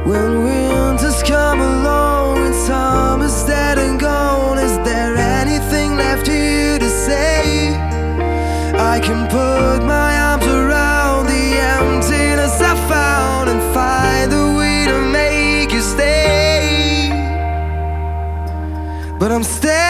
When winters come along and summer's dead and gone, is there anything left here to say? I can put my arms around the emptiness I found and find a way to make you stay. But I'm staying.